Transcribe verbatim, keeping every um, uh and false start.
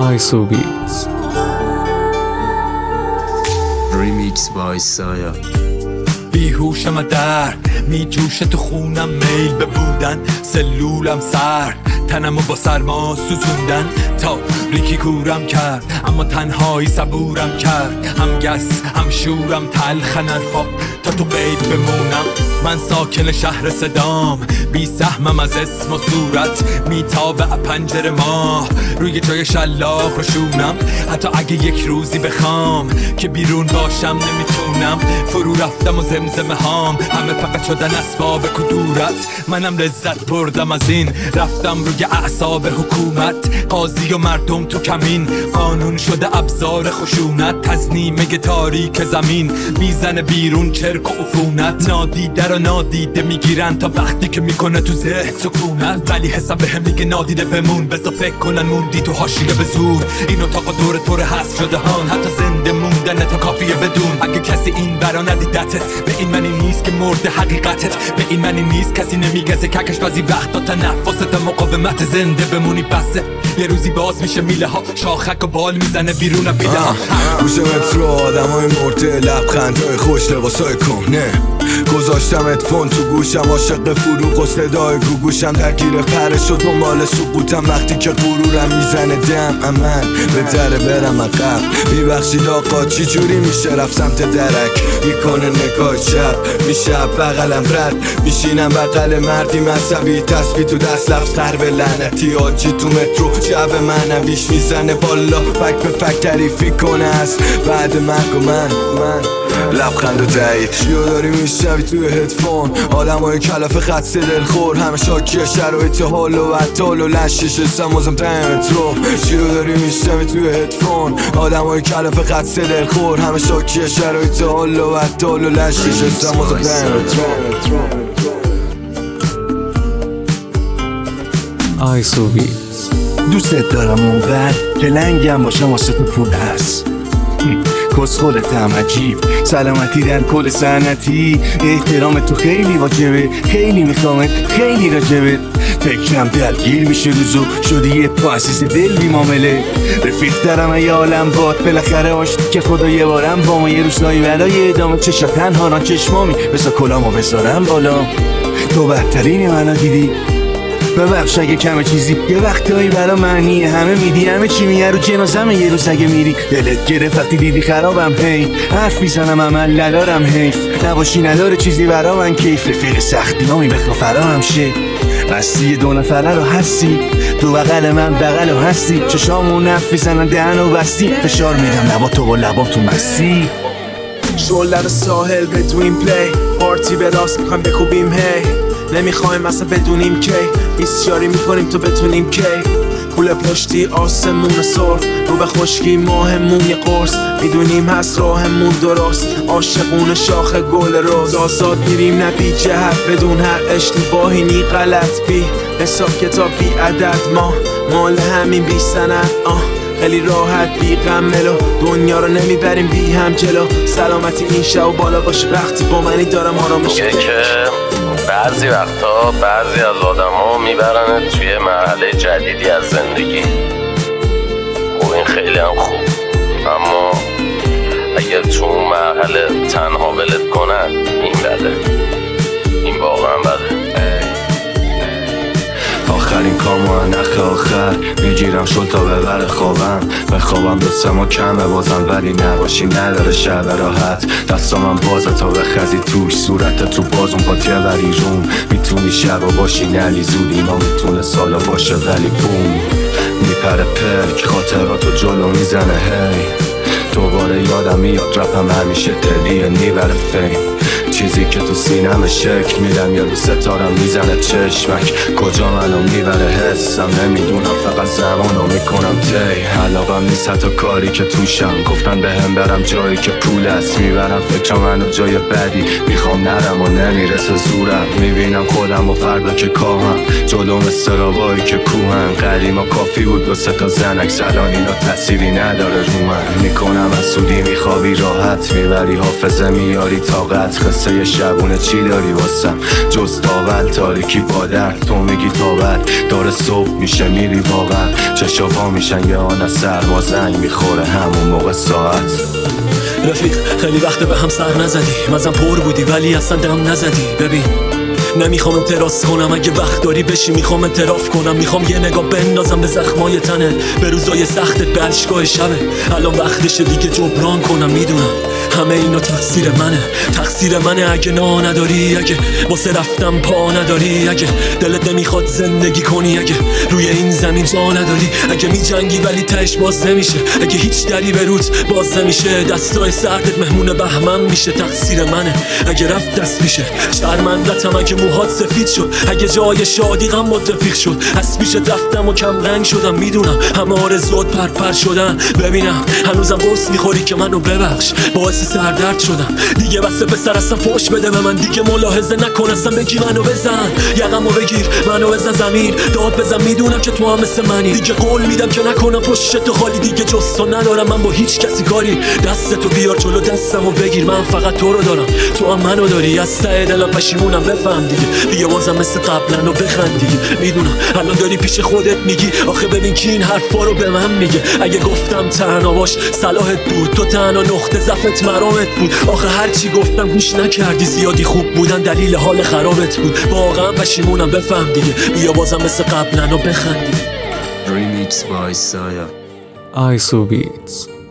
Aisu Beats. Remix by Saya. بیهوشم در می جوشه تو خونم، میل به بودن سلولم سر تنمو با سرما سوزوندن تا ریکی کورم کرد، اما تنهایی صبورم کرد. هم گس هم شورم تلخ نرخواب تا تو قید بمونم. من ساکن شهر صدام، بی سهمم از اسم و صورت، میتابه پنجره ما روی جای شلاق و شونم. حتی اگه یک روزی بخوام که بیرون باشم نمیتونم. فرو رفتم و زمزمه هام همه فقط شدن اسباب کدورت. منم لذت بردم از این، رفتم روی اعصاب حکومت. قاضی و مردم تو کمین، قانون شده ابزار خشونت. تزنیمه تاریک زمین میزنه بیرون چرک و عفونت. نادیده رو نادیده میگیرن تا وقتی که میکنه تو ذهن سکونت. ولی حساب بهم میگه نادیده بمون، بذار فکر کنن موندی تو حاشیه به زور. این اتاق دور طور هست شده هان، حتی زنده موندن تا کافیه بدون. اگه کسی این برا ندیدتت، به این معنی نیست که مرد حقیقتت. به این معنی نیست کسی نمیگزه ککش بعضی وقتا تنفست مقاومت. زنده بمونی بسه، یه روزی باز میشه میله ها، شاخک و بال میزنه بیرون بیله ها. گوش مترو آدم های مرده، لبخندهای خوش، لباسای کهنه. گذاشتمت فون تو گوشم، عاشق فروغ و صدای گوگوشم. درگیر پره شد و مال سقوطم وقتی که غرورم میزنه دم. من به دره برم عقب، میبخشید آقا چی جوری میشه رفت سمت درک. میکنه نگاه چپ میشه بغلم رد، میشینم بغل مردی مذهبی، تسبیح تو دست لفظ قرب لعنتی. آجی تو مترو شب منویش میزنه بالا، فک به فک تعریفی کنه از بعد مرگ و من من لبخند و دعید. چیو داری میشنوی توی هدفون، آدم های کلافه خدسه دلخور، همه شاکی شرایط حال و عطال و لشش سمازم تای مترو. چیو داری میشنوی توی هدفون، آدم های کلافه خدسه دلخور، همه شاکی شرایط حال و عطال و لشش سمازم تای مترو. Aisu Beats. دوست دارم اونقدر که لنگم باشم واسه تو پول هست. کسخولتم عجیب، سلامتی در کل صنعتی. احترام تو خیلی واجبه، خیلی میخوامت، خیلی راجبت. فکرم دلگیر میشه روزو، شدی یه پاسیس دل بی معامله. رفیق دارم ای عالم باد، بالاخره آشتی که خدا یه بارم با ما. یه روزایی برای ادامه چشا تنها ران چشمامی، بذار کلامو بذارم بالا. تو بهترینی منو دیدی، ببخش اگه کمه چیزی، یه وقتایی برا معنی همه میدی. همه چی میگه رو جنازمه، یه روز اگه میری دلت گرفت وقتی دیدی خرابم. هی حرف میزنم عمل ندارم، حیف نباشی نداره چیزی برا من کیف. رفیق سختی نامی بخوا فراهم شه، هستی دو نفره رو هستی، تو بغل من بغل رو هستی. چشامون نف میزنن دهن و بستی، فشار میدم لبا تو با لبا تو مستی. شلر ساحل بدوین پلی، پارتی به راست میخوایم بکوبیم. هی نمیخوایم اصلا بدونیم کی، بیسیاری میکنیم تو بتونیم کی. کوله پشتی آسمون سرخ، رو به خشکی ماهمون یه قرص. میدونیم هست راهمون درست، عاشقون شاخ گل روز. آزاد میریم نه بی جهت، بدون هر اشتباهی نی غلط. بی حساب کتاب بی عدد، ما مال همین بی سند. آه خیلی راحت بی غم ملو، دنیا رو نمیبریم بی هم جلو. سلامتی این شب و بالا باشه وقتی با منی دارم آرامش. میگه که بعضی وقتا بعضی از آدم ها میبرنه توی مرحله جدیدی از زندگی. و این خیلی هم خوب، اما اگر تو اون مرحله تنها ولت کنن این بده، این واقعا بده. آخرین کامو نخ آخر میگیرم شل تا ببر خوابم. به خوابم دوستم و کمه بازم، ولی نباشی نداره شب راحت. دستامم بازه تا بخزی توش، صورت تو بازون پاتیه وری روم. میتونی شب و باشی نلی زود، اینا میتونه سالا باشه ولی بوم. میپره پرک خاطراتو جلو میزنه. هی دوباره یادم میاد رپم همیشه تلیه نیبره فیم. چیزی که تو سینم شکل میدم، یه رو ستارم میزنه چشمک. کجا منو میبره حسم نمیدونم، فقط زمانو میکنم تی. علاقم نیست حتی کاری که توشم، گفتن به هم برم جایی که پول است. میبرم فکر منو جای بدی، میخوام نرم و نمیرسه زورم. میبینم خودم و فردا که کاهم، جلوم استرابایی که کوهن. قدیما کافی بود دو سه تا زنک، سلان اینا تأثیری نداره رو من. میکنم از سودی میخوابی راحت، میبری حافظه میاری طاقت. واسه یه شبونه چی داری واسم جز تاول تاریکی با درد تو میگی تاول داره صبح میشه میری واقعا چشا میشن یه آن از سرما زنگ میخوره همون موقع ساعت رفیق خیلی وقت به هم سر نزدی مزم پر بودی ولی اصلا دم نزدی ببین نمیخوام اعتراض کنم اگه وقت داری بشی میخوام اعتراف کنم میخوام یه نگاه بندازم به زخمای تنه به روزای سختت به عشقای شبه الان وقتشه دیگه جبران کنم میدونم همه اینا تقصیر منه تقصیر منه اگه نا نداری اگه واسه رفتم پا نداری اگه دلت نمیخواد زندگی کنی اگه روی این زمین جا نداری اگه میجنگی ولی تهش باز نمیشه اگه هیچ دری به روت باز نمیشه دستای سردت مهمون بهمن میشه تقصیر منه اگه رفت دست میشه شرمندتم اگه موهات سفید شد اگه جای شادی غم متفیق شد از پیشت رفتم و کم رنگ شدم میدونم همه آرزوات پرپر شدن ببینم هنوزم قرص میخوری که منو ببخش باعث سردرد شدم دیگه بس پسر اصلا فوش بده به من دیگه ملاحظه نکن اصلا بگی منو بزن یقمو بگیر منو بزن زمین داد بزن میدونم که تو هم مثل منی دیگه قول میدم که نکنم پشت تو خالی دیگه جز تو ندارم من با هیچ کسی کاری دستتو بیار جلو دستمو بگیر من فقط تو رو دارم تو هم منو داری از ته دلم پشیمونم بفهم دیگه بیا بازم مثل قبلا و بخند دیگه میدونم الان داری پیش خودت میگی آخه ببین کی این حرفا رو به من میگه اگه گفتم تنها باش صلاحت بود تو تنها نقطه ضعفت مرامت بود آخه هرچی گفتم گوش نکردی زیادی خوب بودن دلیل حال خرابت بود واقعا پشیمونم بفهم دیگه بیا بازم مثل قبلا و بخند دیگه Remix by Saya. I S O Beats.